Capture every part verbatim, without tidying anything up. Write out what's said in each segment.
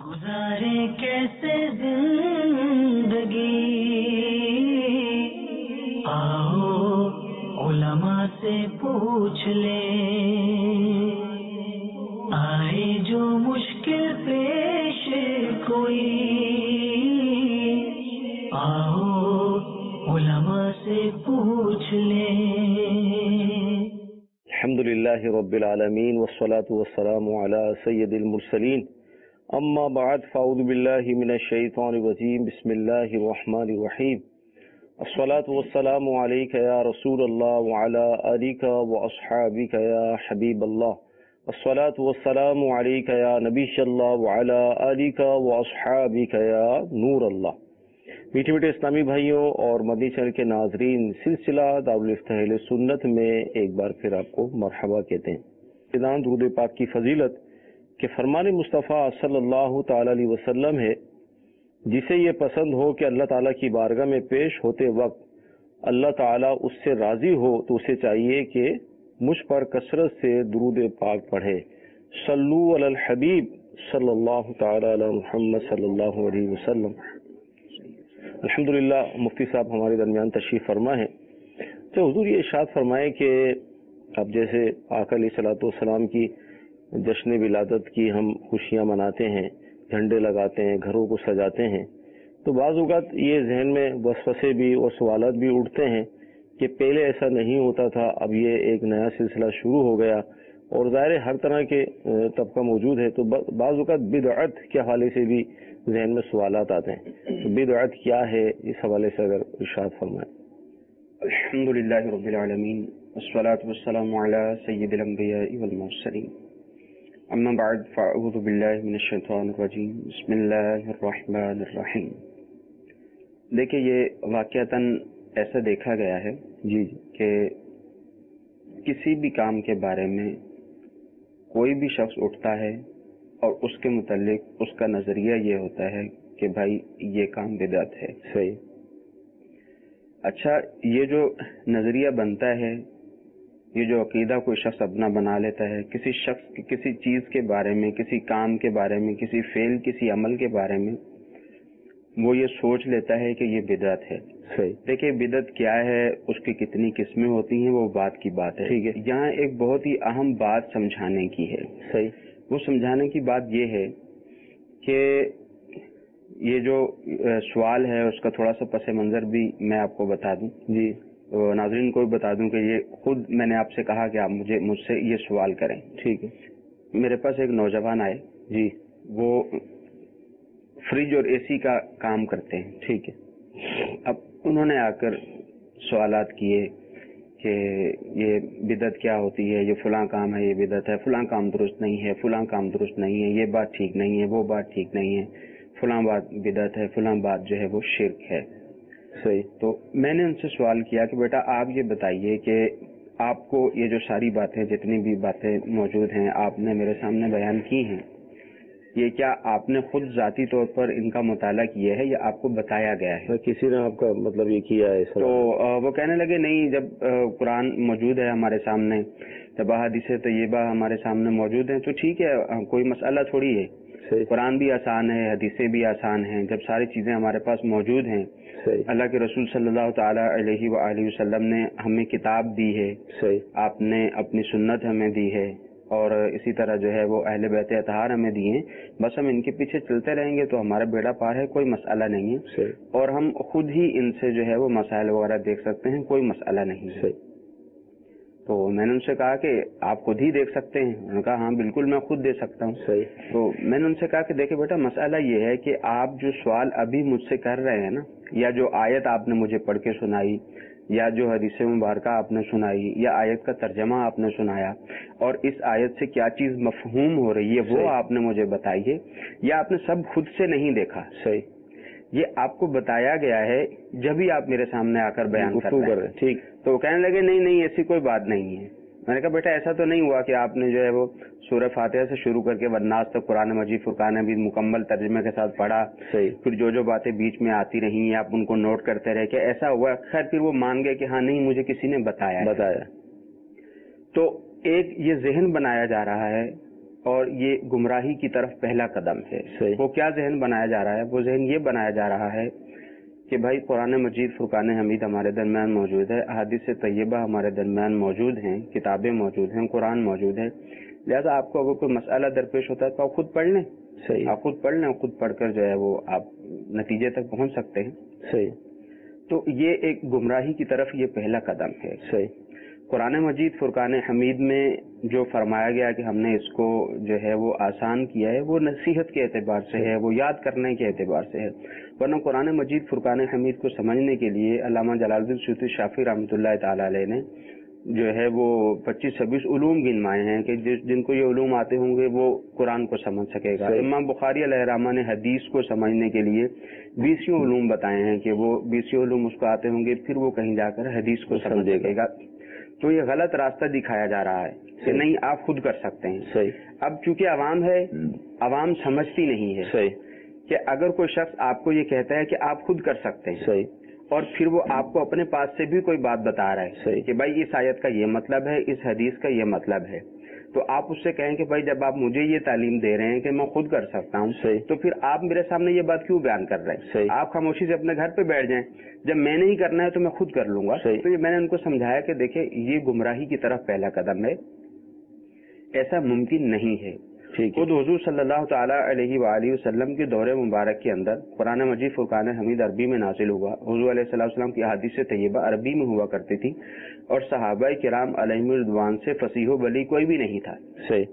گزارے کیسے زندگی، آؤ علماء سے پوچھ لیں، آئے جو مشکل پیش کوئی، آؤ علماء سے پوچھ لیں۔ الحمدللہ رب العالمین والصلاة والسلام علی سید المرسلین، اما بعد فاعوذ باللہ من الشیطان الرجیم، بسم اللہ الرحمن الرحیم، الصلاة والسلام علیک یا رسول اللہ وعلی آلک واصحابک یا حبیب اللہ، الصلاة والسلام علیک یا نبی اللہ وعلی آلک واصحابک یا نور اللہ۔ میٹھے میٹھے اسلامی بھائیوں اور مدنی چینل کے ناظرین، سلسلہ دارالفتہ اہل سنت میں ایک بار پھر آپ کو مرحبا کہتے ہیں۔ درود پاک کی فضیلت کہ فرمان مصطفیٰ صلی اللہ تعالی علیہ وسلم ہے، جسے یہ پسند ہو کہ اللہ تعالیٰ کی بارگاہ میں پیش ہوتے وقت اللہ تعالیٰ اس سے راضی ہو تو اسے چاہیے کہ مجھ پر کثرت سے درود پاک پڑھے۔ صلو علی الحبیب صلی اللہ تعالی علی محمد صلی اللہ علیہ وسلم۔ الحمدللہ مفتی صاحب ہمارے درمیان تشریف فرما ہے، تو حضور یہ ارشاد فرمائے کہ اب جیسے آقا علیہ الصلوۃ والسلام کی جشن ولادت کی ہم خوشیاں مناتے ہیں، جھنڈے لگاتے ہیں، گھروں کو سجاتے ہیں، تو بعض اوقات یہ ذہن میں وسوسے بھی اور سوالات بھی اٹھتے ہیں کہ پہلے ایسا نہیں ہوتا تھا، اب یہ ایک نیا سلسلہ شروع ہو گیا اور ظاہر ہر طرح کے طبقہ موجود ہے، تو بعض اوقات بدعت کے حوالے سے بھی ذہن میں سوالات آتے ہیں۔ بدعت کیا ہے، اس حوالے سے اگر ارشاد فرمائیں۔ الحمدللہ رب العالمین والصلاة والسلام علی سید الانبیاء والمرسلین، اما بعد فاعوذ باللہ من الشیطان الرجیم، بسم اللہ الرحمن الرحیم۔ دیکھیں، یہ واقعتاً ایسا دیکھا گیا ہے جی کہ کسی بھی کام کے بارے میں کوئی بھی شخص اٹھتا ہے اور اس کے متعلق اس کا نظریہ یہ ہوتا ہے کہ بھائی یہ کام بدعت ہے۔ صحیح۔ اچھا، یہ جو نظریہ بنتا ہے، یہ جو عقیدہ کوئی شخص اپنا بنا لیتا ہے کسی شخص کسی چیز کے بارے میں، کسی کام کے بارے میں، کسی فعل، کسی عمل کے بارے میں، وہ یہ سوچ لیتا ہے کہ یہ بدعت ہے۔ صحیح۔ دیکھیں، بدعت کیا ہے، اس کی کتنی قسمیں ہوتی ہیں، وہ بات کی بات ہے۔ ٹھیک ہے۔ یہاں ایک بہت ہی اہم بات سمجھانے کی ہے۔ صحیح۔ وہ سمجھانے کی بات یہ ہے کہ یہ جو سوال ہے اس کا تھوڑا سا پس منظر بھی میں آپ کو بتا دوں، جی ناظرین کو بھی بتا دوں کہ یہ خود میں نے آپ سے کہا کہ آپ مجھے مجھ سے یہ سوال کریں۔ ٹھیک ہے۔ میرے پاس ایک نوجوان آئے، جی وہ فریج اور اے سی کا کام کرتے ہیں۔ ٹھیک ہے۔ اب انہوں نے آ کر سوالات کیے کہ یہ بدعت کیا ہوتی ہے، یہ فلاں کام ہے، یہ بدعت ہے، فلاں کام درست نہیں ہے، فلاں کام درست نہیں ہے، یہ بات ٹھیک نہیں ہے، وہ بات ٹھیک نہیں ہے، فلاں بات بدعت ہے، فلاں بات جو ہے وہ شرک ہے۔ صحیح۔ تو میں نے ان سے سوال کیا کہ بیٹا آپ یہ بتائیے کہ آپ کو یہ جو ساری باتیں، جتنی بھی باتیں موجود ہیں، آپ نے میرے سامنے بیان کی ہیں، یہ کیا آپ نے خود ذاتی طور پر ان کا مطالعہ کیا ہے یا آپ کو بتایا گیا ہے؟ کسی نے آپ کا مطلب یہ کیا ہے؟ تو وہ کہنے لگے نہیں، جب قرآن موجود ہے ہمارے سامنے، جب احادیث طیبہ ہمارے سامنے موجود ہیں تو ٹھیک ہے، کوئی مسئلہ تھوڑی ہے، قرآن بھی آسان ہے، حدیثیں بھی آسان ہیں، جب ساری چیزیں ہمارے پاس موجود ہیں۔ صحیح۔ اللہ کے رسول صلی اللہ تعالی علیہ وآلہ وسلم نے ہمیں کتاب دی ہے، صحیح، آپ نے اپنی سنت ہمیں دی ہے، اور اسی طرح جو ہے وہ اہل بیت اطہار ہمیں دیے ہیں، بس ہم ان کے پیچھے چلتے رہیں گے تو ہمارا بیڑا پار ہے، کوئی مسئلہ نہیں ہے۔ صحیح۔ اور ہم خود ہی ان سے جو ہے وہ مسائل وغیرہ دیکھ سکتے ہیں، کوئی مسئلہ نہیں ہے۔ صحیح۔ تو میں نے ان سے کہا کہ آپ خود ہی دیکھ سکتے ہیں؟ انہوں نے کہا ہاں بالکل میں خود دے سکتا ہوں۔ صحیح۔ تو میں نے ان سے کہا کہ دیکھیں بیٹا، مسئلہ یہ ہے کہ آپ جو سوال ابھی مجھ سے کر رہے ہیں نا، یا جو آیت آپ نے مجھے پڑھ کے سنائی، یا جو حدیث مبارکہ آپ نے سنائی، یا آیت کا ترجمہ آپ نے سنایا، اور اس آیت سے کیا چیز مفہوم ہو رہی ہے وہ آپ نے مجھے بتائی ہے، یا آپ نے سب خود سے نہیں دیکھا؟ صحیح۔ یہ آپ کو بتایا گیا ہے جب ہی آپ میرے سامنے آ کر بیان کر رہے ہیں۔ ٹھیک۔ تو وہ کہنے لگے نہیں نہیں ایسی کوئی بات نہیں ہے۔ میں نے کہا بیٹا ایسا تو نہیں ہوا کہ آپ نے جو ہے وہ سورہ فاتحہ سے شروع کر کے والناس تک قرآن مجید فرقان حمید مکمل ترجمے کے ساتھ پڑھا، صحیح، پھر جو جو باتیں بیچ میں آتی رہیں آپ ان کو نوٹ کرتے رہے کہ ایسا ہوا؟ خیر پھر وہ مان گئے کہ ہاں نہیں مجھے کسی نے بتایا بتایا۔ تو ایک یہ ذہن بنایا جا رہا ہے اور یہ گمراہی کی طرف پہلا قدم ہے. صحیح. وہ کیا ذہن بنایا جا رہا ہے؟ وہ ذہن یہ بنایا جا رہا ہے کہ بھائی قرآن مجید فرقان حمید ہمارے درمیان موجود ہے، احادیث طیبہ ہمارے درمیان موجود ہیں، کتابیں موجود ہیں، قرآن موجود ہے، لہذا آپ کو اگر کوئی مسئلہ درپیش ہوتا ہے تو آپ خود پڑھ لیں. صحیح. آپ خود پڑھ لیں، خود پڑھ کر جو ہے وہ آپ نتیجے تک پہنچ سکتے ہیں. صحیح. تو یہ ایک گمراہی کی طرف یہ پہلا قدم ہے. صحیح. قرآن مجید فرقان حمید میں جو فرمایا گیا کہ ہم نے اس کو جو ہے وہ آسان کیا ہے، وہ نصیحت کے اعتبار سے ہے، وہ یاد کرنے کے اعتبار سے ہے. ورنہ قرآن مجید فرقان حمید کو سمجھنے کے لیے علامہ جلال الدین سیوطی شافعی رحمۃ اللہ تعالی علیہ نے جو ہے وہ پچیس چھبیس علوم گنوائے ہیں کہ جن کو یہ علوم آتے ہوں گے وہ قرآن کو سمجھ سکے گا. امام بخاری علیہ الرحمہ نے حدیث کو سمجھنے کے لیے بیسیوں علوم بتائے ہیں کہ وہ بیسیوں علوم اس کو آتے ہوں گے، پھر وہ کہیں جا کر حدیث کو سمجھ سکے گا. تو یہ غلط راستہ دکھایا جا رہا ہے کہ نہیں آپ خود کر سکتے ہیں. صحیح. اب چونکہ عوام ہے، عوام سمجھتی نہیں ہے. صحیح. کہ اگر کوئی شخص آپ کو یہ کہتا ہے کہ آپ خود کر سکتے ہیں، صحیح، اور پھر وہ آپ کو اپنے پاس سے بھی کوئی بات بتا رہا ہے صحیح کہ بھائی اس آیت کا یہ مطلب ہے، اس حدیث کا یہ مطلب ہے، تو آپ اس سے کہیں کہ بھائی جب آپ مجھے یہ تعلیم دے رہے ہیں کہ میں خود کر سکتا ہوں، صحیح، تو پھر آپ میرے سامنے یہ بات کیوں بیان کر رہے ہیں؟ صحیح، آپ خاموشی سے اپنے گھر پہ بیٹھ جائیں، جب میں نے ہی کرنا ہے تو میں خود کر لوں گا. صحیح. تو یہ میں نے ان کو سمجھایا کہ دیکھیں یہ گمراہی کی طرف پہلا قدم ہے، ایسا ممکن نہیں ہے. خود حضور صلی اللہ تعالیٰ علیہ وآلہ وسلم کے دور مبارک کے اندر قرآن مجید فرقان حمید عربی میں نازل ہوا. حضور علیہ الصلوۃ والسلام کی احادیث طیبہ عربی میں ہوا کرتی تھی، اور صحابہ کرام علیہم رضوان سے فصیح و بلی کوئی بھی نہیں تھا. صحیح.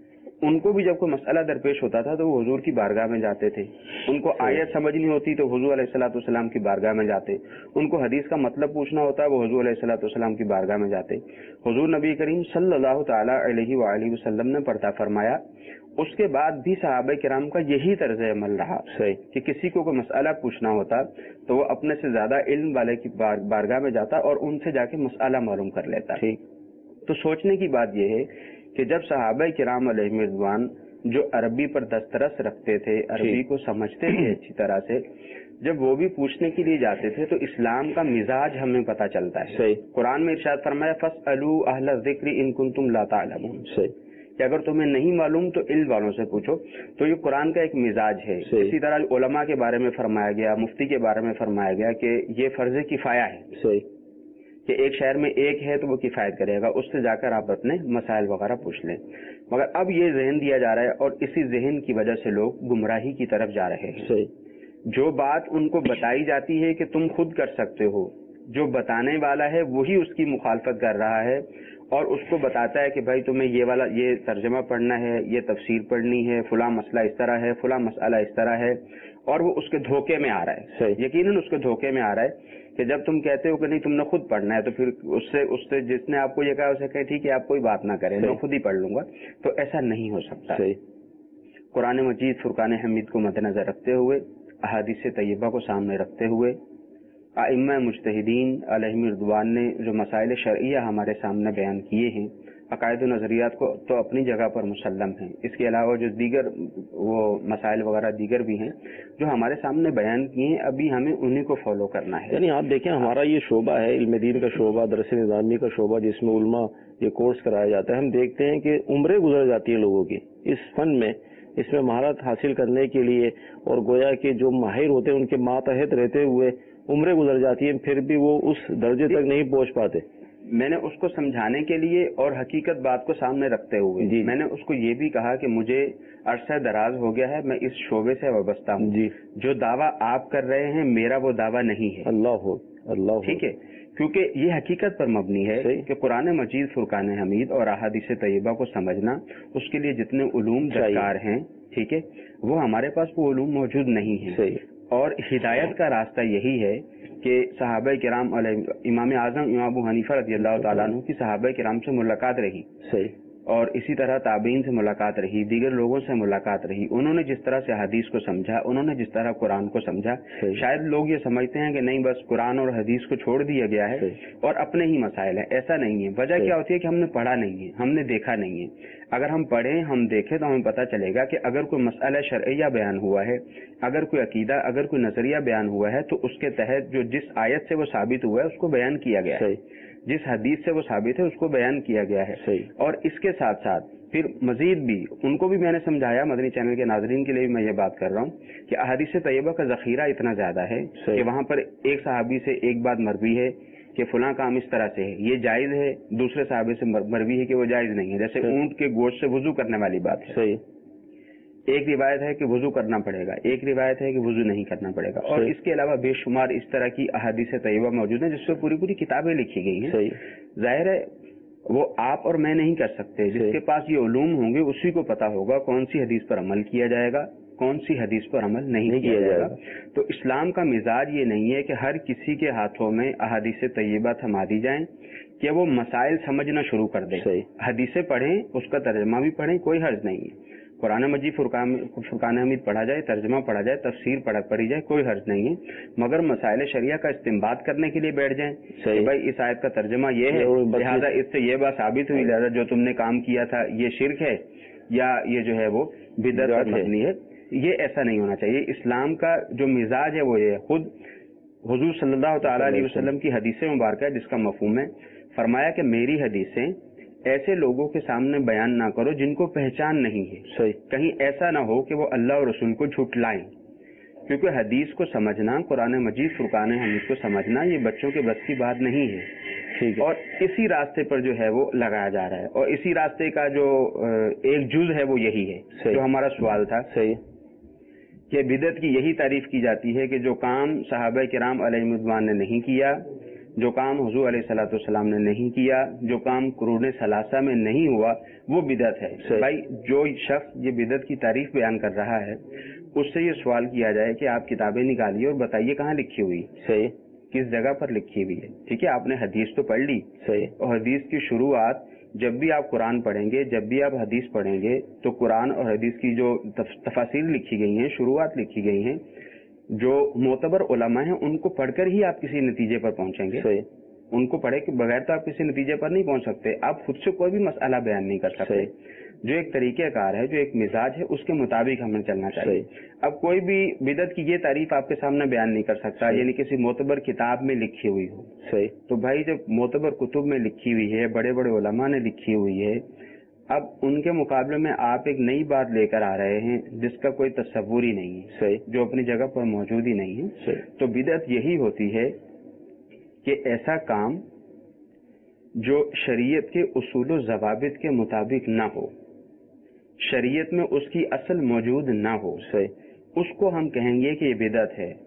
ان کو بھی جب کوئی مسئلہ درپیش ہوتا تھا تو وہ حضور کی بارگاہ میں جاتے تھے. ان کو آیت سمجھنی ہوتی تو حضور علیہ الصلوۃ والسلام کی بارگاہ میں جاتے. ان کو حدیث کا مطلب پوچھنا ہوتا وہ حضور علیہ الصلوۃ والسلام کی بارگاہ میں جاتے. حضور نبی کریم صلی اللہ تعالیٰ علیہ وآلہ وسلم نے پردہ فرمایا. اس کے بعد بھی صحابہ کرام کا یہی طرز عمل رہا کہ کسی کو کوئی مسئلہ پوچھنا ہوتا تو وہ اپنے سے زیادہ علم والے کی بارگاہ میں جاتا اور ان سے جا کے مسئلہ معلوم کر لیتا. تو سوچنے کی بات یہ ہے کہ جب صحابہ کرام علیہ رضوان جو عربی پر دسترس رکھتے تھے، عربی کو سمجھتے تھے اچھی طرح سے، جب وہ بھی پوچھنے کے لیے جاتے تھے تو اسلام کا مزاج ہمیں پتہ چلتا ہے. صحیح. قرآن میں ارشاد فرمایا فاسألوا اہل الذکر ان کنتم لا تعلمون، صحیح، کہ اگر تمہیں نہیں معلوم تو علم والوں سے پوچھو. تو یہ قرآن کا ایک مزاج ہے. اسی طرح علماء کے بارے میں فرمایا گیا، مفتی کے بارے میں فرمایا گیا کہ یہ فرض کفایہ ہے. صحیح، کہ ایک شہر میں ایک ہے تو وہ کفایت کرے گا، اس سے جا کر آپ اپنے مسائل وغیرہ پوچھ لیں. مگر اب یہ ذہن دیا جا رہا ہے اور اسی ذہن کی وجہ سے لوگ گمراہی کی طرف جا رہے ہیں. صحیح. جو بات ان کو بتائی جاتی ہے کہ تم خود کر سکتے ہو، جو بتانے والا ہے وہی اس کی مخالفت کر رہا ہے اور اس کو بتاتا ہے کہ بھائی تمہیں یہ والا یہ ترجمہ پڑھنا ہے، یہ تفسیر پڑھنی ہے، فلاں مسئلہ اس طرح ہے، فلاں مسئلہ اس طرح ہے، اور وہ اس کے دھوکے میں آ رہا ہے. صحیح. یقیناً اس کے دھوکے میں آ رہا ہے کہ جب تم کہتے ہو کہ نہیں تم نے خود پڑھنا ہے تو پھر اس سے اس سے جس نے آپ کو یہ کہا اسے کہے ٹھیک ہے آپ کوئی بات نہ کریں، میں خود ہی پڑھ لوں گا. تو ایسا نہیں ہو سکتا. صحیح. قرآن مجید فرقان حمید کو مد نظر رکھتے ہوئے، احادیث طیبہ کو سامنے رکھتے ہوئے، ائمہ مجتہدین علیہم رضوان نے جو مسائل شرعیہ ہمارے سامنے بیان کیے ہیں، عقائد و نظریات کو تو اپنی جگہ پر مسلم ہیں، اس کے علاوہ جو دیگر وہ مسائل وغیرہ دیگر بھی ہیں جو ہمارے سامنے بیان کیے ہیں، ابھی ہمیں انہی کو فالو کرنا ہے. یعنی آپ دیکھیں ہمارا یہ شعبہ ہے علم دین کا شعبہ، درس نظامی کا شعبہ، جس میں علماء یہ کورس کرایا جاتا ہے. ہم دیکھتے ہیں کہ عمریں گزر جاتی ہیں لوگوں کی اس فن میں، اس میں مہارت حاصل کرنے کے لیے، اور گویا کہ جو ماہر ہوتے ہیں ان کے ماتحت رہتے ہوئے عمریں گزر جاتی ہیں، پھر بھی وہ اس درجے تک نہیں پہنچ پاتے. میں نے اس کو سمجھانے کے لیے اور حقیقت بات کو سامنے رکھتے ہوئے جی. میں نے اس کو یہ بھی کہا کہ مجھے عرصہ دراز ہو گیا ہے، میں اس شعبے سے وابستہ ہوں. جی. جو دعویٰ آپ کر رہے ہیں میرا وہ دعویٰ نہیں ہے. اللہ ہو اللہ ٹھیک ہے، کیونکہ یہ حقیقت پر مبنی ہے صحیح. کہ قرآن مجید فرقان حمید اور احادیث طیبہ کو سمجھنا، اس کے لیے جتنے علوم درکار ہیں، ٹھیک ہے، وہ ہمارے پاس وہ علوم موجود نہیں ہیں. صحیح. اور ہدایت کا راستہ یہی ہے کہ صحابہ کرام علیہ امام اعظم امام ابو حنیفہ رضی اللہ تعالیٰ عنہ کی صحابہ کرام سے ملاقات رہی. صحیح. اور اسی طرح تابعین سے ملاقات رہی، دیگر لوگوں سے ملاقات رہی. انہوں نے جس طرح سے حدیث کو سمجھا، انہوں نے جس طرح قرآن کو سمجھا. شاید لوگ یہ سمجھتے ہیں کہ نہیں بس قرآن اور حدیث کو چھوڑ دیا گیا ہے اور اپنے ہی مسائل ہیں. ایسا نہیں ہے. وجہ کیا ہوتی ہے کہ ہم نے پڑھا نہیں ہے، ہم نے دیکھا نہیں ہے. اگر ہم پڑھیں، ہم دیکھیں تو ہمیں پتہ چلے گا کہ اگر کوئی مسئلہ شرعیہ بیان ہوا ہے، اگر کوئی عقیدہ، اگر کوئی نظریہ بیان ہوا ہے تو اس کے تحت جو جس آیت سے وہ ثابت ہوا ہے اس کو بیان کیا گیا ہے، جس حدیث سے وہ ثابت ہے اس کو بیان کیا گیا ہے. صحیح. اور اس کے ساتھ ساتھ پھر مزید بھی ان کو بھی میں نے سمجھایا، مدنی چینل کے ناظرین کے لیے بھی میں یہ بات کر رہا ہوں کہ احادیث طیبہ کا ذخیرہ اتنا زیادہ ہے کہ وہاں پر ایک صحابی سے ایک بات مروی ہے کہ فلاں کام اس طرح سے ہے، یہ جائز ہے، دوسرے صحابے سے مروی ہے کہ وہ جائز نہیں ہے، جیسے اونٹ کے گوشت سے وضو کرنے والی بات ہے، صحیح، ایک روایت ہے کہ وضو کرنا پڑے گا، ایک روایت ہے کہ وضو نہیں کرنا پڑے گا، اور اس کے علاوہ بے شمار اس طرح کی احادیث طیبہ موجود ہیں جس پہ پوری پوری کتابیں لکھی گئی ہیں. ظاہر ہے وہ آپ اور میں نہیں کر سکتے، جس کے پاس یہ علوم ہوں گے اسی کو پتا ہوگا کون سی حدیث پر عمل کیا جائے گا، کون سی حدیث پر عمل نہیں کیا جائے گا. تو اسلام کا مزاج یہ نہیں ہے کہ ہر کسی کے ہاتھوں میں احادیث طیبہ تھما دی جائیں کہ وہ مسائل سمجھنا شروع کر دیں. حدیثیں پڑھیں، اس کا ترجمہ بھی پڑھیں، کوئی حرج نہیں ہے. قرآن مجید فرقان فرقان حمید پڑھا جائے، ترجمہ پڑھا جائے، تفسیر پڑھا پڑھی جائے، کوئی حرج نہیں ہے، مگر مسائل شریعہ کا استنباط کرنے کے لیے بیٹھ جائیں کہ بھائی اس آیت کا ترجمہ یہ ہے، لہٰذا اس سے یہ بات ثابت ہوئی، لہٰذا جو تم نے کام کیا تھا یہ شرک ہے یا یہ جو ہے وہ بدعت پر مبنی ہے. یہ ایسا نہیں ہونا چاہیے. اسلام کا جو مزاج ہے وہ یہ ہے. خود حضور صلی اللہ تعالیٰ علیہ وسلم کی حدیث مبارکہ ہے جس کا مفہوم ہے، فرمایا کہ میری حدیثیں ایسے لوگوں کے سامنے بیان نہ کرو جن کو پہچان نہیں ہے. صحیح. کہیں ایسا نہ ہو کہ وہ اللہ اور رسول کو جھٹلائیں، کیونکہ حدیث کو سمجھنا، قرآن مجید فرقان حمید کو سمجھنا یہ بچوں کے بس کی بات نہیں ہے. ٹھیک ہے. اور اسی راستے پر جو ہے وہ لگایا جا رہا ہے، اور اسی راستے کا جو ایک جز ہے وہ یہی ہے. صحیح. جو ہمارا سوال تھا، صحیح، کہ بدعت کی یہی تعریف کی جاتی ہے کہ جو کام صحابہ کرام علیہ رضوان نے نہیں کیا، جو کام حضور علیہ الصلوۃ والسلام نے نہیں کیا، جو کام قرون ثلاثہ میں نہیں ہوا، وہ بدعت ہے. بھائی جو شخص یہ بدعت کی تعریف بیان کر رہا ہے اس سے یہ سوال کیا جائے کہ آپ کتابیں نکالیے اور بتائیے کہاں لکھی ہوئی، صحیح، کس جگہ پر لکھی ہوئی ہے. ٹھیک ہے، آپ نے حدیث تو پڑھ لی، صحیح، اور حدیث کی شروعات جب بھی آپ قرآن پڑھیں گے، جب بھی آپ حدیث پڑھیں گے تو قرآن اور حدیث کی جو تفاسیر لکھی گئی ہیں، شروعات لکھی گئی ہیں، جو معتبر علماء ہیں ان کو پڑھ کر ہی آپ کسی نتیجے پر پہنچیں گے. صحیح. ان کو پڑھے کے بغیر تو آپ کسی نتیجے پر نہیں پہنچ سکتے. آپ خود سے کوئی بھی مسئلہ بیان نہیں کر سکتے. صحیح. جو ایک طریقہ کار ہے، جو ایک مزاج ہے، اس کے مطابق ہمیں چلنا چاہیے. اب کوئی بھی بدعت کی یہ تعریف آپ کے سامنے بیان نہیں کر سکتا یعنی کسی معتبر کتاب میں لکھی ہوئی ہو. صحیح. تو بھائی جب معتبر کتب میں لکھی ہوئی ہے، بڑے بڑے علماء نے لکھی ہوئی ہے، اب ان کے مقابلے میں آپ ایک نئی بات لے کر آ رہے ہیں جس کا کوئی تصور ہی نہیں ہے. صحیح. جو اپنی جگہ پر موجود ہی نہیں ہے. صحیح. تو بدعت یہی ہوتی ہے کہ ایسا کام جو شریعت کے اصول و ضوابط کے مطابق نہ ہو، شریعت میں اس کی اصل موجود نہ ہو. صحیح. اس کو ہم کہیں گے کہ یہ بدعت ہے.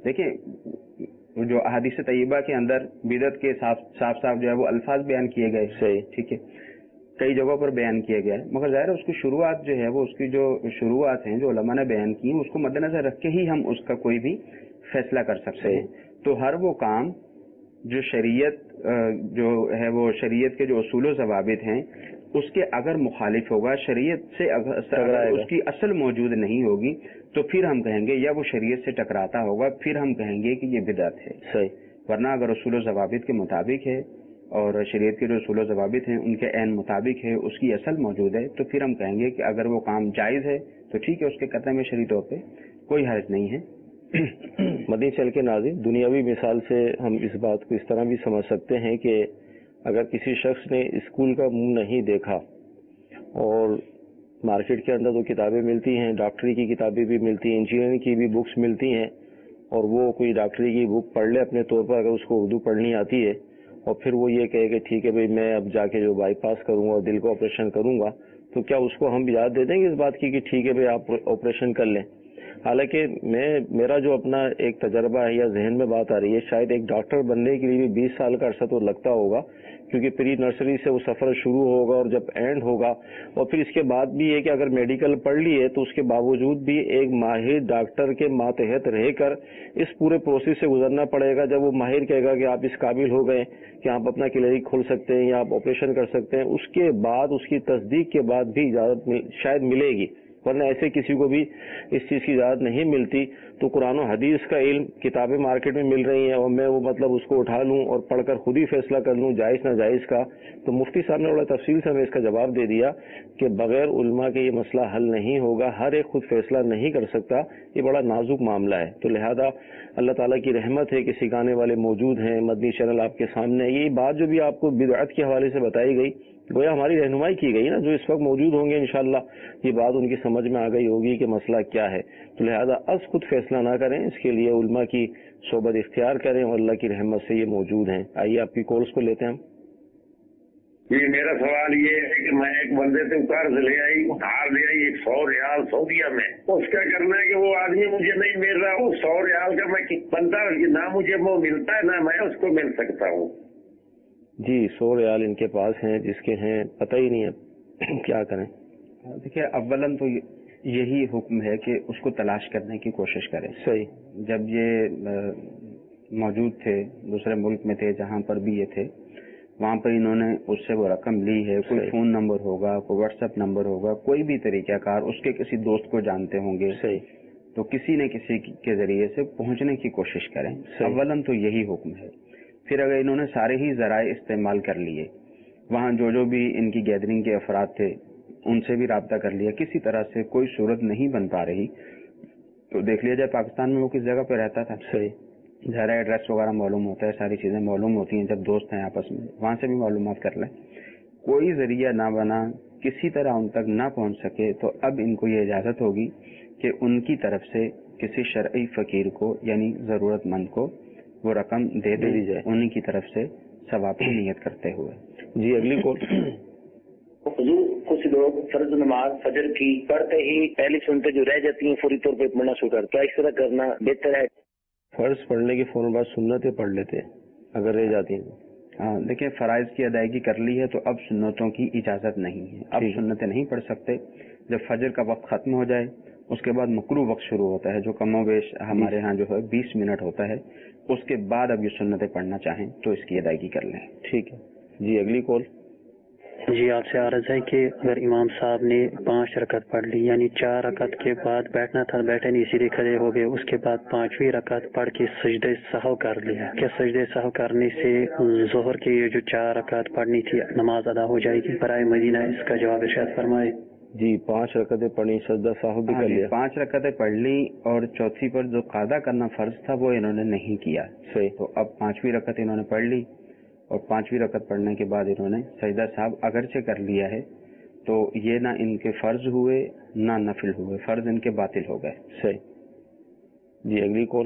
دیکھیں جو احادیث طیبہ کے اندر بدعت کے صاف صاف صاف جو ہے وہ الفاظ بیان کیے گئے. صحیح. ٹھیک ہے، کئی جگہوں پر بیان کیا گیا ہے، مگر ظاہر ہے اس کی شروعات جو ہے وہ اس کی جو شروعات ہیں جو علماء نے بیان کی ہیں اس کو مد نظر رکھ کے ہی ہم اس کا کوئی بھی فیصلہ کر سکتے ہیں. تو ہر وہ کام جو شریعت جو ہے وہ شریعت کے جو اصول و ضوابط ہیں اس کے اگر مخالف ہوگا، شریعت سے اگر اس کی اصل موجود نہیں ہوگی تو پھر ہم کہیں گے، یا وہ شریعت سے ٹکراتا ہوگا پھر ہم کہیں گے کہ یہ بدعت ہے. صحیح. ورنہ اگر اصول و ضوابط کے مطابق ہے اور شریعت کے جو اصول و ضوابط ہیں ان کے عین مطابق ہے، اس کی اصل موجود ہے، تو پھر ہم کہیں گے کہ اگر وہ کام جائز ہے تو ٹھیک ہے، اس کے قطع میں شرعی طور پہ کوئی حرج نہیں ہے. مدنی چل کے ناظرین، دنیاوی مثال سے ہم اس بات کو اس طرح بھی سمجھ سکتے ہیں کہ اگر کسی شخص نے اسکول کا منہ نہیں دیکھا اور مارکیٹ کے اندر تو کتابیں ملتی ہیں، ڈاکٹری کی کتابیں بھی ملتی ہیں، انجینئرنگ کی بھی بکس ملتی ہیں، اور وہ کوئی ڈاکٹری کی بک پڑھ لے اپنے طور پر اگر اس کو اردو پڑھنی آتی ہے، اور پھر وہ یہ کہے کہ ٹھیک ہے بھائی میں اب جا کے جو بائی پاس کروں گا اور دل کو آپریشن کروں گا، تو کیا اس کو ہم یاد دے دیں گے اس بات کی کہ ٹھیک ہے بھائی آپ آپریشن کر لیں؟ حالانکہ میں میرا جو اپنا ایک تجربہ ہے یا ذہن میں بات آ رہی ہے، شاید ایک ڈاکٹر بننے کے لیے بھی بیس سال کا عرصہ تو لگتا ہوگا، کیونکہ پری نرسری سے وہ سفر شروع ہوگا اور جب اینڈ ہوگا، اور پھر اس کے بعد بھی یہ کہ اگر میڈیکل پڑھ لی ہے تو اس کے باوجود بھی ایک ماہر ڈاکٹر کے ماتحت رہ کر اس پورے پروسیس سے گزرنا پڑے گا. جب وہ ماہر کہے گا کہ آپ اس قابل ہو گئے کہ آپ اپنا کلینک کھول سکتے ہیں یا آپ آپریشن کر سکتے ہیں، اس کے بعد اس کی تصدیق کے بعد بھی اجازت شاید ملے گی، ورنہ ایسے کسی کو بھی اس چیز کی اجازت نہیں ملتی. تو قرآن و حدیث کا علم، کتابیں مارکیٹ میں مل رہی ہیں اور میں وہ مطلب اس کو اٹھا لوں اور پڑھ کر خود ہی فیصلہ کر لوں جائز نہ جائز کا. تو مفتی صاحب نے بڑا تفصیل سے ہمیں اس کا جواب دے دیا کہ بغیر علماء کے یہ مسئلہ حل نہیں ہوگا، ہر ایک خود فیصلہ نہیں کر سکتا، یہ بڑا نازک معاملہ ہے. تو لہذا اللہ تعالیٰ کی رحمت ہے کہ سکھانے والے موجود ہیں، مدنی چینل آپ کے سامنے. یہ بات جو بھی آپ کو بدعت کے حوالے سے بتائی گئی گویا ہماری رہنمائی کی گئی نا، جو اس وقت موجود ہوں گے انشاءاللہ یہ بات ان کی سمجھ میں آ گئی ہوگی کہ مسئلہ کیا ہے، تو لہذا از خود فیصلہ نہ کریں، اس کے لیے علماء کی صحبت اختیار کریں اور اللہ کی رحمت سے یہ موجود ہیں۔ آئیے آپ کی کالس کو لیتے ہیں ہم۔ جی میرا سوال یہ ہے کہ میں ایک بندے سے قرض لے آئی، ادھار لے آئی ایک سو ریال سعودیہ میں، اس کا کرنا ہے کہ وہ آدمی مجھے نہیں مل رہا، وہ سو ریال کا میں بندہ نہ مجھے وہ ملتا ہے نہ میں اس کو مل سکتا ہوں۔ جی سو ریال ان کے پاس ہیں، جس کے ہیں پتہ ہی نہیں ہے کیا کریں۔ دیکھیے اولاً تو یہی حکم ہے کہ اس کو تلاش کرنے کی کوشش کریں۔ صحیح، جب یہ موجود تھے دوسرے ملک میں تھے جہاں پر بھی یہ تھے، وہاں پر انہوں نے اس سے وہ رقم لی ہے، کوئی صحیح، فون نمبر ہوگا، کوئی واٹس ایپ نمبر ہوگا، کوئی بھی طریقہ کار، اس کے کسی دوست کو جانتے ہوں گے، صحیح، تو کسی نہ کسی کے ذریعے سے پہنچنے کی کوشش کریں۔ اولاً تو یہی حکم ہے۔ پھر اگر انہوں نے سارے ہی ذرائع استعمال کر لیے، وہاں جو جو بھی ان کی گیدرنگ کے افراد تھے ان سے بھی رابطہ کر لیا، کسی طرح سے کوئی صورت نہیں بن پا رہی، تو دیکھ لیا جائے پاکستان میں وہ کس جگہ پہ رہتا تھا۔ صحیح، ذرا ایڈریس وغیرہ معلوم ہوتا ہے، ساری چیزیں معلوم ہوتی ہیں جب دوست ہیں آپس میں، وہاں سے بھی معلومات کر لیں۔ کوئی ذریعہ نہ بنا، کسی طرح ان تک نہ پہنچ سکے، تو اب ان کو یہ اجازت ہوگی کہ ان کی طرف سے کسی شرعی فقیر کو یعنی ضرورت مند کو وہ رقم دے دی جائے، انہی کی طرف سے ثواب کی نیت کرتے ہوئے۔ جی اگلی کال۔ حضور کچھ لوگ فرض نماز فجر کی پڑھتے ہی پہلی سنتے جو رہ جاتی ہیں فوری طور پہ پڑھنا شروع کرتے، کیا اس طرح کرنا بہتر ہے؟ فرض پڑھنے کے فوراً بعد سنتیں پڑھ لیتے ہیں اگر رہ جاتی ہیں۔ ہاں دیکھیں، فرائض کی ادائیگی کر لی ہے تو اب سنتوں کی اجازت نہیں ہے، اب سنتیں نہیں پڑھ سکتے۔ جب فجر کا وقت ختم ہو جائے اس کے بعد مکروہ وقت شروع ہوتا ہے، جو کم و بیش ہمارے ہاں جو ہے بیس منٹ ہوتا ہے، اس کے بعد اب یہ سنتیں پڑھنا چاہیں تو اس کی ادائیگی کر لیں۔ ٹھیک ہے جی اگلی کال۔ جی آپ سے عرض ہے کہ اگر امام صاحب نے پانچ رکعت پڑھ لی، یعنی چار رکعت کے بعد بیٹھنا تھا، بیٹھے نہیں سیدھے کھڑے ہو گئے، اس کے بعد پانچویں رکعت پڑھ کے سجدہ سہو کر لیا، کیا سجدہ سہو کرنے سے ظہر کی یہ جو چار رکعت پڑھنی تھی نماز ادا ہو جائے گی؟ برائے مدینہ اس کا جواب ارشاد فرمائے۔ جی پانچ رکعتیں پڑھی، سجدہ سہو بھی کر لیا، پانچ رکعتیں پڑھ لی اور چوتھی پر جو قاعدہ کرنا فرض تھا وہ انہوں نے نہیں کیا۔ صحیح، تو اب پانچویں رکعت انہوں نے پڑھ لی اور پانچویں رکعت پڑھنے کے بعد انہوں نے سجدہ صاحب اگرچہ کر لیا ہے، تو یہ نہ ان کے فرض ہوئے نہ نفل ہوئے، فرض ان کے باطل ہو گئے۔ صحیح جی اگلی کال۔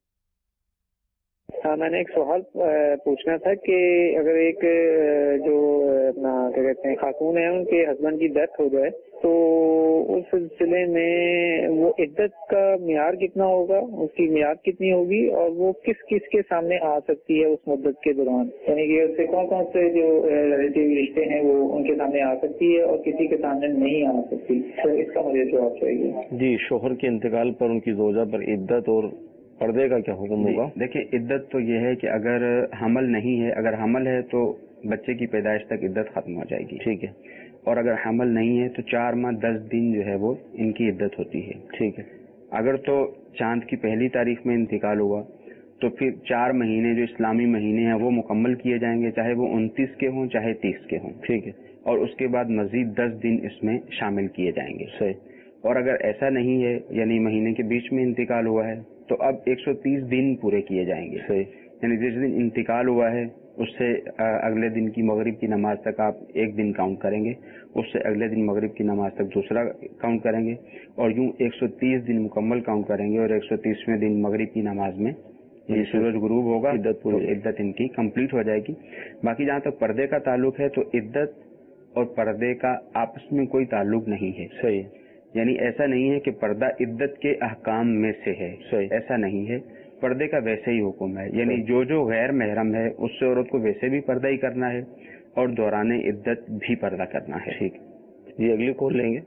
ہاں میں نے ایک سوال پوچھنا تھا کہ اگر ایک جو اپنا کیا کہتے ہیں خاتون ہے، ان کے ہسبینڈ کی ڈیتھ ہو جائے تو اس سلسلے میں وہ عدت کا معیار کتنا ہوگا، اس کی میعاد کتنی ہوگی، اور وہ کس کس کے سامنے آ سکتی ہے اس مدت کے دوران، یعنی کہ اس سے کون کون سے جو ریلیٹیو رشتے ہیں وہ ان کے سامنے آ سکتی ہے اور کسی کے سامنے نہیں آ سکتی؟ تو اس کا مجھے جواب چاہیے۔ جی شوہر کے انتقال پر ان کی زوجہ پر عدت اور پردے کا کیا حکم ہوگا؟ دیکھیں عدت تو یہ ہے کہ اگر حمل نہیں ہے، اگر حمل ہے تو بچے کی پیدائش تک عدت ختم ہو جائے گی، ٹھیک ہے، اور اگر حمل نہیں ہے تو چار ماہ دس دن جو ہے وہ ان کی عدت ہوتی ہے، ٹھیک ہے۔ اگر تو چاند کی پہلی تاریخ میں انتقال ہوا تو پھر چار مہینے جو اسلامی مہینے ہیں وہ مکمل کیے جائیں گے، چاہے وہ انتیس کے ہوں چاہے تیس کے ہوں، ٹھیک ہے، اور اس کے بعد مزید دس دن اس میں شامل کیے جائیں گے۔ صحیح، اور اگر ایسا نہیں ہے یعنی مہینے کے بیچ میں انتقال ہوا ہے تو اب ایک سو تیس دن پورے کیے جائیں گے۔ صحیح، یعنی جس دن انتقال ہوا ہے اس سے اگلے دن کی مغرب کی نماز تک آپ ایک دن کاؤنٹ کریں گے، اس سے اگلے دن مغرب کی نماز تک دوسرا کاؤنٹ کریں گے، اور یوں ایک سو تیس دن مکمل کاؤنٹ کریں گے، اور ایک سو تیسویں دن مغرب کی نماز میں یہ سورج غروب ہوگا تو عدت ان کی کمپلیٹ ہو جائے گی۔ باقی جہاں تک پردے کا تعلق ہے تو عدت اور پردے کا آپس میں کوئی تعلق نہیں ہے۔ صحیح، یعنی ایسا نہیں ہے کہ پردہ عدت کے احکام میں سے ہے، صحیح، ایسا نہیں ہے، پردے کا ویسے ہی حکم ہے، یعنی جو جو غیر محرم ہے اس سے عورت کو ویسے بھی پردہ ہی کرنا ہے اور دوران عدت بھی پردہ کرنا ہے۔ ٹھیک جی اگلی کال لیں گے۔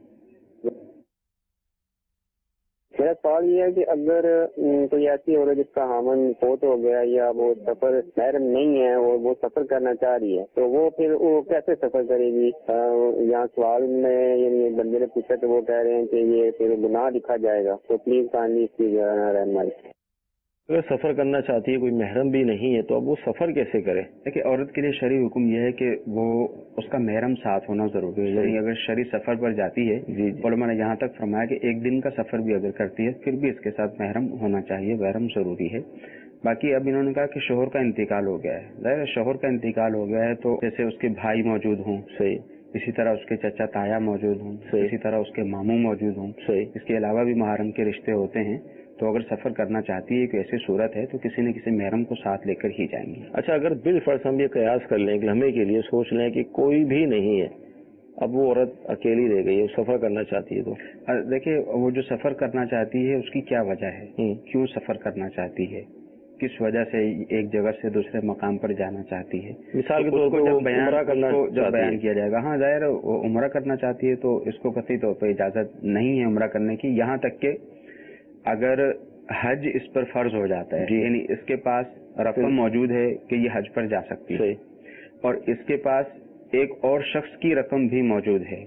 میرا سوال یہ ہے کہ اگر کوئی ایسی عورت جس کا حامن فوت ہو گیا یا وہ سفر محرم نہیں ہے اور وہ سفر کرنا چاہ رہی ہے تو وہ پھر وہ کیسے سفر کرے گی؟ یہاں سوال میں یعنی بندے نے پوچھا تو وہ کہہ رہے ہیں کہ یہ پھر گناہ لکھا جائے گا، تو پلیز کائنڈلی اس کی رہنمائی۔ اگر سفر کرنا چاہتی ہے، کوئی محرم بھی نہیں ہے، تو اب وہ سفر کیسے کرے؟ دیکھیے عورت کے لیے شرعی حکم یہ ہے کہ وہ اس کا محرم ساتھ ہونا ضروری ہے، یعنی اگر شرعی سفر پر جاتی ہے، جی علماء نے یہاں تک فرمایا کہ ایک دن کا سفر بھی اگر کرتی ہے پھر بھی اس کے ساتھ محرم ہونا چاہیے، محرم ضروری ہے۔ باقی اب انہوں نے کہا کہ شوہر کا انتقال ہو گیا ہے. ظاہر شوہر کا انتقال ہو گیا ہے تو جیسے اس کے بھائی موجود ہوں, صحیح, اسی طرح اس کے چچا تایا موجود ہوں, صحیح, اسی طرح اس کے ماموں موجود ہوں, صحیح, اس کے علاوہ بھی محرم کے رشتے ہوتے ہیں, تو اگر سفر کرنا چاہتی ہے کہ ایسی صورت ہے تو کسی نہ کسی محرم کو ساتھ لے کر ہی جائیں گے. اچھا, اگر بالفرض ہم یہ قیاس کر لیں کہ لمحے کے لیے سوچ لیں کہ کوئی بھی نہیں ہے, اب وہ عورت اکیلی رہ گئی ہے, سفر کرنا چاہتی ہے, تو دیکھیں وہ جو سفر کرنا چاہتی ہے اس کی کیا وجہ ہے, کیوں سفر کرنا چاہتی ہے, کس وجہ سے ایک جگہ سے دوسرے مقام پر جانا چاہتی ہے. مثال کے طور پر جب بیان عمرہ کرنا جب بیان کیا جائے گا, ہاں ظاہر وہ عمرہ کرنا چاہتی ہے تو اس کو قطعی طور پہ اجازت نہیں ہے عمرہ کرنے کی, یہاں تک کہ اگر حج اس پر فرض ہو جاتا ہے, یعنی اس کے پاس رقم موجود ہے کہ یہ حج پر جا سکتی ہے, اور اس کے پاس ایک اور شخص کی رقم بھی موجود ہے,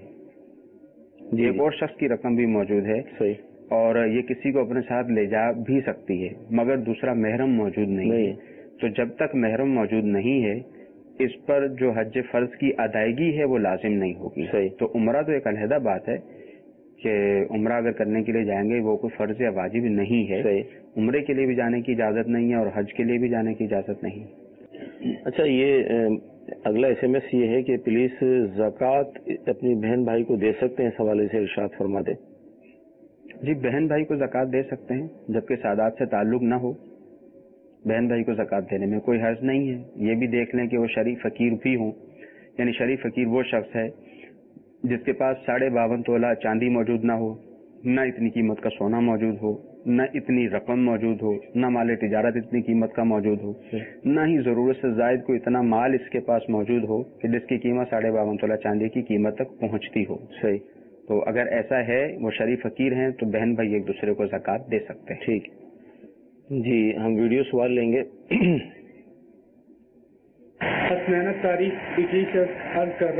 ایک اور شخص کی رقم بھی موجود ہے, اور یہ کسی کو اپنے ساتھ لے جا بھی سکتی ہے, مگر دوسرا محرم موجود نہیں ہے. تو جب تک محرم موجود نہیں ہے اس پر جو حج فرض کی ادائیگی ہے وہ لازم نہیں ہوگی. تو عمرہ تو ایک علیحدہ بات ہے کہ عمرہ اگر کرنے کے لیے جائیں گے وہ کوئی فرض یا واجب نہیں ہے, عمرے کے لیے بھی جانے کی اجازت نہیں ہے اور حج کے لیے بھی جانے کی اجازت نہیں. اچھا, یہ اگلا ایس ایم ایس یہ ہے کہ پلیز زکوٰۃ اپنی بہن بھائی کو دے سکتے ہیں, اس حوالے سے ارشاد فرما دیں. جی, بہن بھائی کو زکوٰۃ دے سکتے ہیں جبکہ سادات سے تعلق نہ ہو. بہن بھائی کو زکوٰۃ دینے میں کوئی حرج نہیں ہے. یہ بھی دیکھ لیں کہ وہ شریف فقیر بھی ہوں, یعنی شریف فقیر وہ شخص ہے جس کے پاس ساڑھے باون تولہ چاندی موجود نہ ہو, نہ اتنی قیمت کا سونا موجود ہو, نہ اتنی رقم موجود ہو, نہ مال تجارت اتنی قیمت کا موجود ہو, نہ ہی ضرورت سے زائد کوئی اتنا مال اس کے پاس موجود ہو کہ جس کی قیمت ساڑھے باون تولہ چاندی کی قیمت تک پہنچتی ہو. صحیح. تو اگر ایسا ہے, وہ شریف فقیر ہیں, تو بہن بھائی ایک دوسرے کو زکوٰۃ دے سکتے ہیں. ٹھیک. جی, ہم ویڈیو سوال لیں گے. حسنینت تاریخ اٹلی سے عرض کر رہا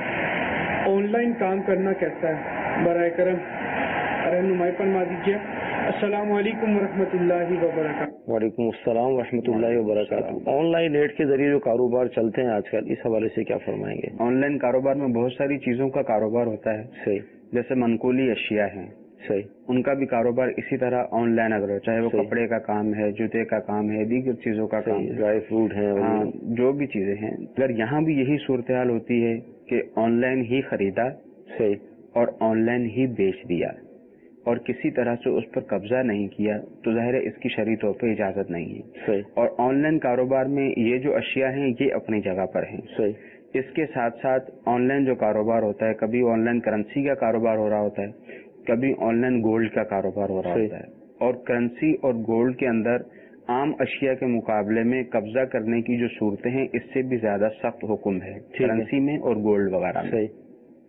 ہوں, آن لائن کام کرنا کیسا ہے, برائے کرم رہنمائی فرما دیجیے. السلام علیکم ورحمۃ اللہ وبرکاتہ. وعلیکم السلام ورحمۃ اللہ وبرکاتہ. آن لائن نیٹ کے ذریعے جو کاروبار چلتے ہیں آج کل, اس حوالے سے کیا فرمائیں گے؟ آن لائن کاروبار میں بہت ساری چیزوں کا کاروبار ہوتا ہے. صحیح. جیسے منقولی اشیاء ہیں, صحیح, ان کا بھی کاروبار اسی طرح آن لائن اگر ہو, چاہے وہ کپڑے کا کام ہے, جوتے کا کام ہے, دیگر چیزوں کا کام ہے, ڈرائی فروٹ ہے, ہاں جو بھی چیزیں ہیں. اگر یہاں بھی یہی صورتحال ہوتی ہے کہ آن لائن ہی خریدا, صحیح, اور آن لائن ہی بیچ دیا اور کسی طرح سے اس پر قبضہ نہیں کیا, تو ظاہر ہے اس کی شرعی طور پہ اجازت نہیں ہے. صحیح. اور آن لائن کاروبار میں یہ جو اشیاء ہیں یہ اپنی جگہ پر ہیں. صحیح. اس کے ساتھ ساتھ آن لائن جو کاروبار ہوتا ہے, کبھی آن لائن کرنسی کا کاروبار ہو رہا ہوتا ہے, کبھی آن لائن گولڈ کا کاروبار ہو رہا ہوتا ہے. اور کرنسی اور گولڈ کے اندر عام اشیاء کے مقابلے میں قبضہ کرنے کی جو صورتیں ہیں اس سے بھی زیادہ سخت حکم ہے کرنسی میں اور گولڈ وغیرہ میں. صحیح.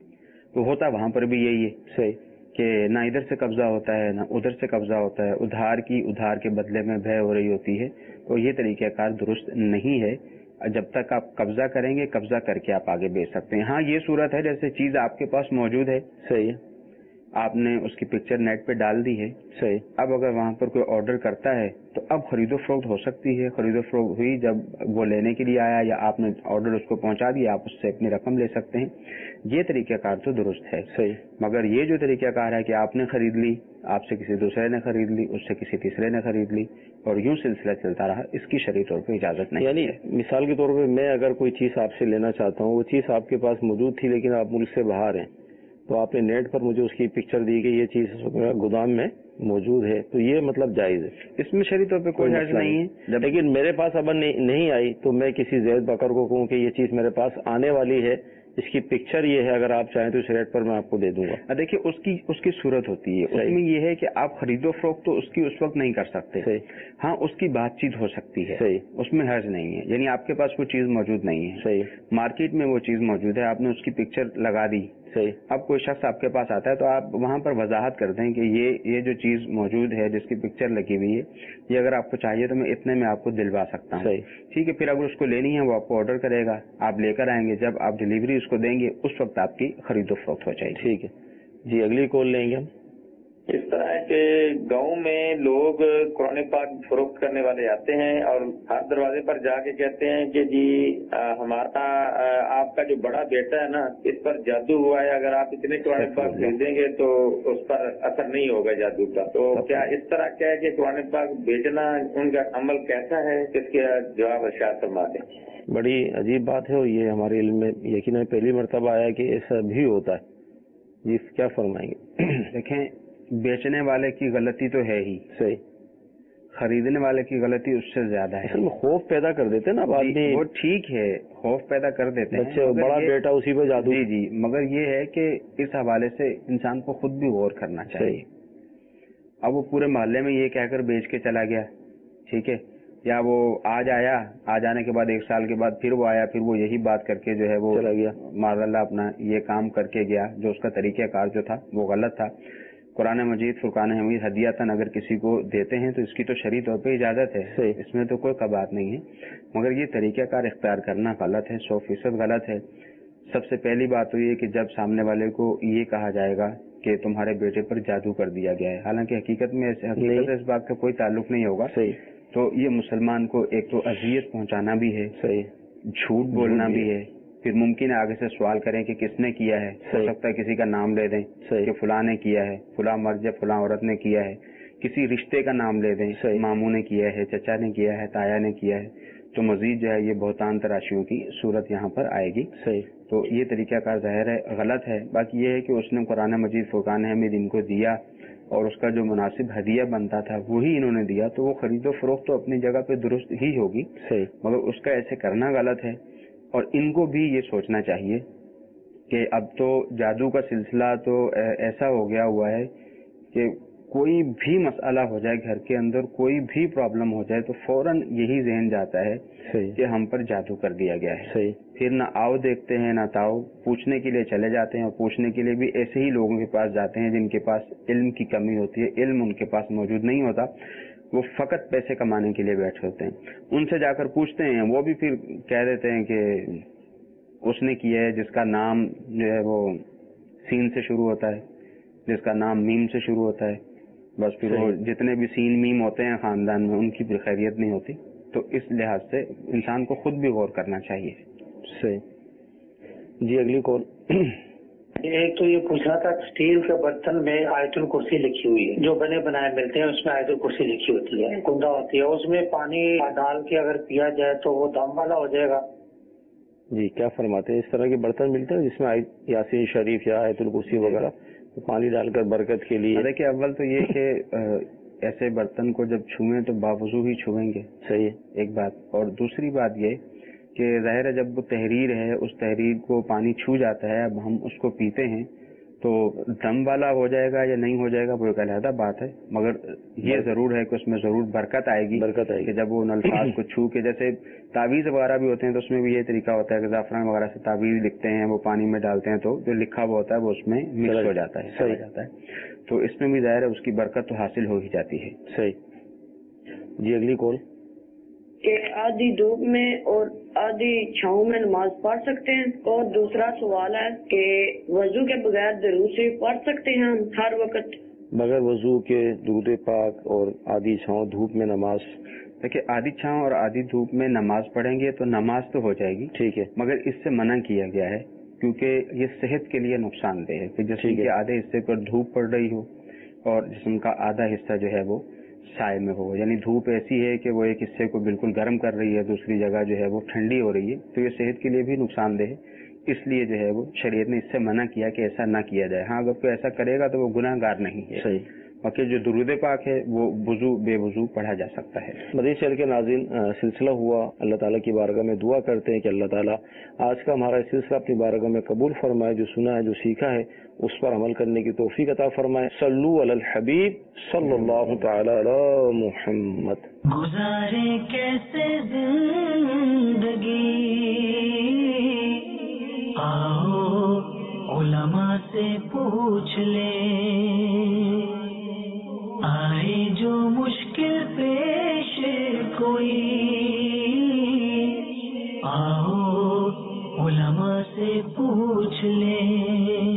تو ہوتا وہاں پر بھی یہی ہے. صحیح. کہ نہ ادھر سے قبضہ ہوتا ہے نہ ادھر سے قبضہ ہوتا ہے, ادھار کی ادھار کے بدلے میں بے ہو رہی ہوتی ہے. تو یہ طریقہ کار درست نہیں ہے. جب تک آپ قبضہ کریں گے, قبضہ کر کے آپ آگے بیچ سکتے ہیں. ہاں یہ صورت ہے جیسے چیز آپ کے پاس موجود ہے, صحیح, آپ نے اس کی پکچر نیٹ پہ ڈال دی ہے, صحیح. اب اگر وہاں پر کوئی آرڈر کرتا ہے تو اب خرید و فروخت ہو سکتی ہے. خرید و فروخت ہوئی, جب وہ لینے کے لیے آیا یا آپ نے آرڈر اس کو پہنچا دیا, آپ اس سے اپنی رقم لے سکتے ہیں. یہ طریقہ کار تو درست ہے. صحیح. مگر یہ جو طریقہ کار ہے کہ آپ نے خرید لی, آپ سے کسی دوسرے نے خرید لی, اس سے کسی تیسرے نے خرید لی, اور یوں سلسلہ چلتا رہا, اس کی شرعی طور پہ اجازت نہیں. یعنی مثال کے طور پہ میں اگر کوئی چیز آپ سے لینا چاہتا ہوں, وہ چیز آپ کے پاس موجود تھی لیکن آپ ملک سے باہر ہیں, تو آپ نے نیٹ پر مجھے اس کی پکچر دی کہ یہ چیز گودام میں موجود ہے, تو یہ مطلب جائز ہے, اس میں شرعی طور پہ کوئی حرج نہیں ہے. لیکن میرے پاس اب نہیں آئی تو میں کسی زید بکر کو کہوں کہ یہ چیز میرے پاس آنے والی ہے, اس کی پکچر یہ ہے, اگر آپ چاہیں تو اس ریٹ پر میں آپ کو دے دوں گا. دیکھیے اس کی اس کی صورت ہوتی ہے, اس میں یہ ہے کہ آپ خرید و فروخت تو اس کی اس وقت نہیں کر سکتے. ہاں اس کی بات چیت ہو سکتی ہے, اس میں حرج نہیں ہے. یعنی آپ کے پاس وہ چیز موجود نہیں ہے, صحیح, مارکیٹ میں وہ چیز موجود ہے, آپ نے اس کی پکچر لگا دی, صحیح. اب کوئی شخص آپ کے پاس آتا ہے تو آپ وہاں پر وضاحت کر دیں کہ یہ یہ جو چیز موجود ہے جس کی پکچر لگی ہوئی ہے, یہ اگر آپ کو چاہیے تو میں اتنے میں آپ کو دلوا سکتا ہوں. صحیح, ٹھیک ہے. پھر اگر اس کو لینی ہے وہ آپ کو آرڈر کرے گا, آپ لے کر آئیں گے, جب آپ ڈلیوری اس کو دیں گے اس وقت آپ کی خرید و فروخت ہو جائے گی. ٹھیک ہے جی. اگلی کال لیں گے ہم. اس طرح ہے کہ گاؤں میں لوگ قرآن پاک فروخت کرنے والے آتے ہیں اور ہر دروازے پر جا کے کہتے ہیں کہ جی ہمارا آپ کا جو بڑا بیٹا ہے نا اس پر جادو ہوا ہے، اگر آپ اتنے قرآن پاک خریدیں گے تو اس پر اثر نہیں ہوگا جادو کا. تو کیا اس طرح کیا ہے کہ قرآن پاک بیچنا ان کا عمل کیسا ہے؟ اس کے جواب ارشاد فرما دیں. بڑی عجیب بات ہے اور یہ ہمارے علم میں یقیناً پہلی مرتبہ آیا کہ ایسا بھی ہوتا ہے. جی کیا فرمائیں گے؟ دیکھیں، بیچنے والے کی غلطی تو ہے ہی صحیح، خریدنے والے کی غلطی اس سے زیادہ ہے. اصل میں خوف پیدا کر دیتے نا آدمی. وہ ٹھیک ہے، خوف پیدا کر دیتے ہیں، بڑا بیٹا اسی پہ جادو. جی جی مگر یہ ہے کہ اس حوالے سے انسان کو خود بھی غور کرنا چاہیے. اب وہ پورے محلے میں یہ کہہ کر بیچ کے چلا گیا، ٹھیک ہے، یا وہ آج آیا، آج آنے کے بعد ایک سال کے بعد پھر وہ آیا، پھر وہ یہی بات کر کے جو ہے وہ چلا گیا، معاذ اللہ اپنا یہ کام کر کے گیا جو اس کا طریقہ کار جو تھا وہ غلط تھا. قرآن مجید فرقان حمید ہدیاتاً اگر کسی کو دیتے ہیں تو اس کی تو شرعی طور پہ اجازت ہے، اس میں تو کوئی قباحت نہیں ہے، مگر یہ طریقہ کار اختیار کرنا غلط ہے، سو فیصد غلط ہے. سب سے پہلی بات تو یہ کہ جب سامنے والے کو یہ کہا جائے گا کہ تمہارے بیٹے پر جادو کر دیا گیا ہے، حالانکہ حقیقت میں حقیقت سے اس بات کا کوئی تعلق نہیں ہوگا، تو یہ مسلمان کو ایک تو اذیت پہنچانا بھی ہے، جھوٹ بولنا بھی ہے. پھر ممکن ہے آگے سے سوال کریں کہ کس نے کیا ہے، ہو سکتا ہے کسی کا نام لے دیں کہ فلاں نے کیا ہے، فلاں مرد یا فلاں عورت نے کیا ہے، کسی رشتے کا نام لے دیں، ماموں نے کیا ہے، چچا نے کیا ہے، تایا نے کیا ہے، تو مزید جو ہے یہ بہتان تراشیوں کی صورت یہاں پر آئے گی. تو یہ طریقہ کار ظاہر ہے غلط ہے. باقی یہ ہے کہ اس نے قرآن مجید فرقان حمید ان کو دیا اور اس کا جو مناسب ہدیہ بنتا تھا وہی انہوں نے دیا، تو وہ خرید و فروخت تو اپنی جگہ پہ درست ہی ہوگی، مگر اس کا ایسے کرنا غلط ہے. اور ان کو بھی یہ سوچنا چاہیے کہ اب تو جادو کا سلسلہ تو ایسا ہو گیا ہوا ہے کہ کوئی بھی مسئلہ ہو جائے گھر کے اندر، کوئی بھی پرابلم ہو جائے تو فوراً یہی ذہن جاتا ہے کہ ہم پر جادو کر دیا گیا ہے. پھر نہ آؤ دیکھتے ہیں نہ تاؤ، پوچھنے کے لیے چلے جاتے ہیں، اور پوچھنے کے لیے بھی ایسے ہی لوگوں کے پاس جاتے ہیں جن کے پاس علم کی کمی ہوتی ہے، علم ان کے پاس موجود نہیں ہوتا، وہ فقط پیسے کمانے کے لیے بیٹھے ہوتے ہیں. ان سے جا کر پوچھتے ہیں، وہ بھی پھر کہہ دیتے ہیں کہ اس نے کیا ہے جس کا نام جو ہے وہ سین سے شروع ہوتا ہے، جس کا نام میم سے شروع ہوتا ہے، بس پھر وہ جتنے بھی سین میم ہوتے ہیں خاندان میں ان کی بھی خیریت نہیں ہوتی. تو اس لحاظ سے انسان کو خود بھی غور کرنا چاہیے. صحیح. جی اگلی کال. ایک تو یہ پوچھنا تھا، اسٹیل کے برتن میں آیت الکرسی لکھی ہوئی ہے، جو بنے بنائے ملتے ہیں اس میں آیت الکرسی لکھی ہوتی ہے، کنڈا ہوتی ہے، اس میں پانی ڈال کے اگر پیا جائے تو وہ دم والا ہو جائے گا؟ جی کیا فرماتے ہیں؟ اس طرح کے برتن ملتے ہیں جس میں یاسین شریف یا آیت الکرسی وغیرہ پانی ڈال کر برکت کے لیے؟ دیکھیے اول تو یہ کہ ایسے برتن کو جب چھوئیں تو باوضو ہی چھوئیں گے، صحیح ایک بات. اور دوسری بات یہ کہ ظاہر ہے جب وہ تحریر ہے اس تحریر کو پانی چھو جاتا ہے، اب ہم اس کو پیتے ہیں تو دم والا ہو جائے گا یا نہیں ہو جائے گا وہ ایک علیحدہ بات ہے، مگر یہ ضرور ہے کہ اس میں ضرور برکت آئے گی. برکت آئے گی کہ جب وہ ان الفاظ کو چھو کے، جیسے تعویذ وغیرہ بھی ہوتے ہیں تو اس میں بھی یہ طریقہ ہوتا ہے کہ زعفران وغیرہ سے تعویذ لکھتے ہیں، وہ پانی میں ڈالتے ہیں تو جو لکھا ہوا ہوتا ہے وہ اس میں مکس ہو جاتا ہے، چلا جاتا ہے. تو اس میں بھی ظاہر ہے اس کی برکت تو حاصل ہو ہی جاتی ہے. صحیح. جی اگلی کال. کہ آدھی دھوپ میں اور آدھی چھاؤں میں نماز پڑھ سکتے ہیں؟ اور دوسرا سوال ہے کہ وضو کے بغیر درود شریف پڑھ سکتے ہیں ہم ہر وقت؟ بغیر وضو کے درود پاک اور آدھی چھاؤں دھوپ میں نماز؟ دیکھیے آدھی چھاؤں اور آدھی دھوپ میں نماز پڑھیں گے تو نماز تو ہو جائے گی، ٹھیک ہے، مگر اس سے منع کیا گیا ہے کیونکہ یہ صحت کے لیے نقصان دہ ہے کہ جیسے کہ آدھے حصے پر دھوپ پڑ رہی ہو اور جسم کا آدھا حصہ جو ہے وہ سائے میں ہو، یعنی دھوپ ایسی ہے کہ وہ ایک حصے کو بالکل گرم کر رہی ہے، دوسری جگہ جو ہے وہ ٹھنڈی ہو رہی ہے، تو یہ صحت کے لیے بھی نقصان دہ ہے. اس لیے جو ہے وہ شریعت نے اس سے منع کیا کہ ایسا نہ کیا جائے. ہاں اگر کوئی ایسا کرے گا تو وہ گناہ گار نہیں ہے. صحیح. باقی جو درود پاک ہے وہ وضو بے وضو پڑھا جا سکتا ہے. مدنی چینل کے ناظرین، سلسلہ ہوا، اللہ تعالیٰ کی بارگاہ میں دعا کرتے ہیں کہ اللہ تعالیٰ آج کا ہمارا سلسلہ اپنی بارگاہ میں قبول فرمائے، جو سنا ہے جو سیکھا ہے اس پر عمل کرنے کی توفیق عطا فرمائے. صلو علی الحبیب صلی اللہ تعالی علی محمد. گزارے کیسے زندگی، آؤ علماء سے پوچھ لیں، آئے جو مشکل پیش کوئی، آؤ علماء سے پوچھ لیں.